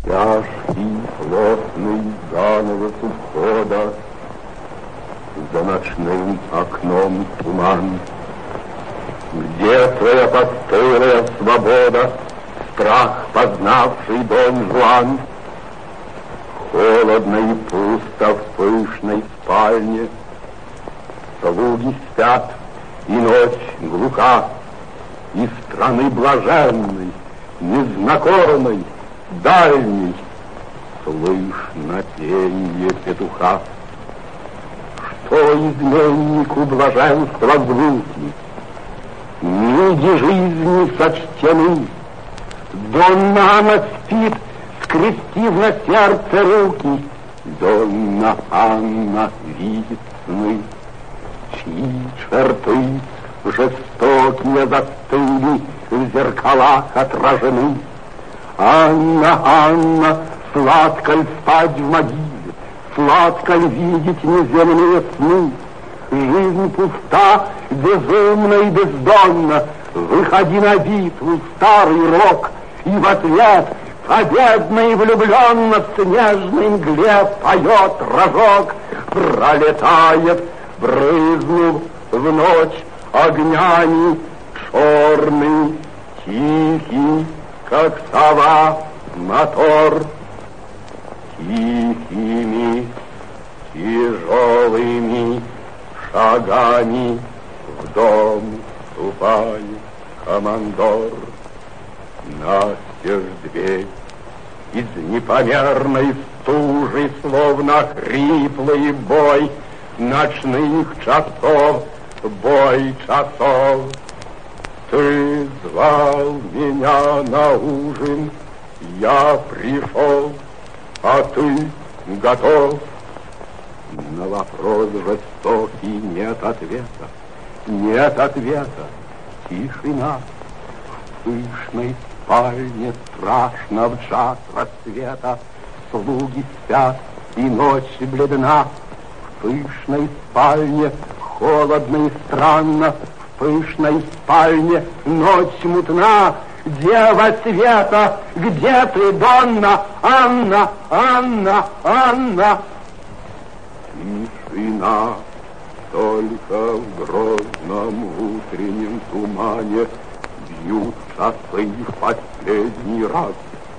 Тяжкий, плотный занавес ухода, за ночным окном туман. Где твоя постылая свобода, страх, познавший Дон Жуан? Холодно и пусто в пышной спальне, слуги спят, и ночь глуха, и страны блаженной, незнакомой, дальней, слышно пенье петуха. Что изменнику блаженства звуки, ниги жизни сочтены. Донна Анна спит, скрестив на сердце руки. Донна Анна видит сны, чьи черты жестокие застыли, в зеркалах отражены. Анна, Анна, сладко ль спать в могиле, сладко ль видеть неземные сны? Жизнь пуста, безумна и бездонна. Выходи на битву, старый рок, и в ответ победно и влюбленно в снежной мгле поет рожок. Пролетает, брызнув в ночь огнями, черный, тихий, как сова, мотор. Тихими, тяжелыми шагами в дом ступает командор. Настежь дверь, из непомерной стужи, словно хриплый бой ночных часов, бой часов. Ты звал меня на ужин, я пришел, а ты готов? На вопрос жестокий нет ответа, нет ответа, тишина. В пышной спальне страшно в час рассвета, слуги спят, и ночь бледна. В пышной спальне холодно и странно, в пышной спальне ночь мутна. Дева света, где ты, Донна Анна, Анна, Анна? Тишина, только в грозном утреннем тумане бьют часы в последний раз.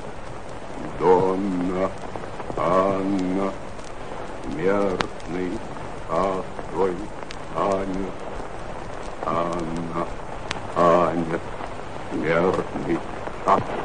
Донна Анна, смертный час твой танец. Анна, танец, смертный час.